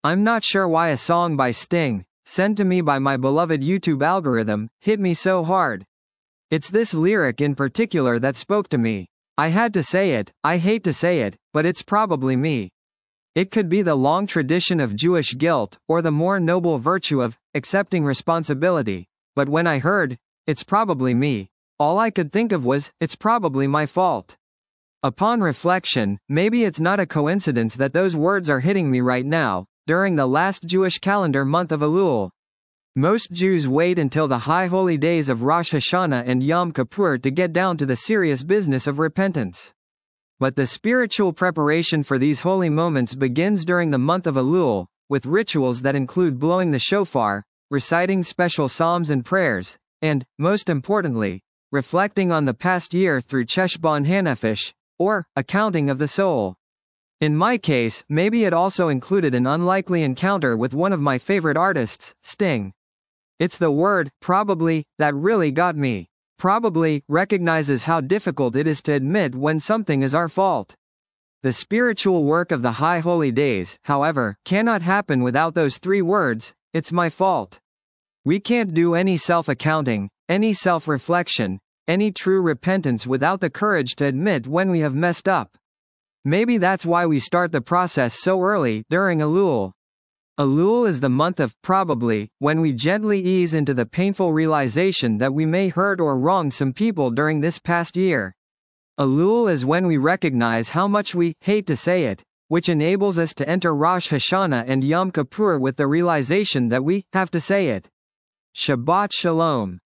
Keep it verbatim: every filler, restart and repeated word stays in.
I'm not sure why a song by Sting, sent to me by my beloved YouTube algorithm, hit me so hard. It's this lyric in particular that spoke to me. I had to say it, I hate to say it, but it's probably me. It could be the long tradition of Jewish guilt, or the more noble virtue of accepting responsibility, but when I heard, it's probably me, all I could think of was, it's probably my fault. Upon reflection, maybe it's not a coincidence that those words are hitting me right now, during the last Jewish calendar month of Elul. Most Jews wait until the high holy days of Rosh Hashanah and Yom Kippur to get down to the serious business of repentance. But the spiritual preparation for these holy moments begins during the month of Elul, with rituals that include blowing the shofar, reciting special psalms and prayers, and, most importantly, reflecting on the past year through Cheshbon Hanefesh, or accounting of the soul. In my case, maybe it also included an unlikely encounter with one of my favorite artists, Sting. It's the word, probably, that really got me. Probably recognizes how difficult it is to admit when something is our fault. The spiritual work of the high holy days, however, cannot happen without those three words, it's my fault. We can't do any self-accounting, any self-reflection, any true repentance without the courage to admit when we have messed up. Maybe that's why we start the process so early, during Elul. Elul is the month of probably, when we gently ease into the painful realization that we may hurt or wrong some people during this past year. Elul is when we recognize how much we hate to say it, which enables us to enter Rosh Hashanah and Yom Kippur with the realization that we have to say it. Shabbat Shalom.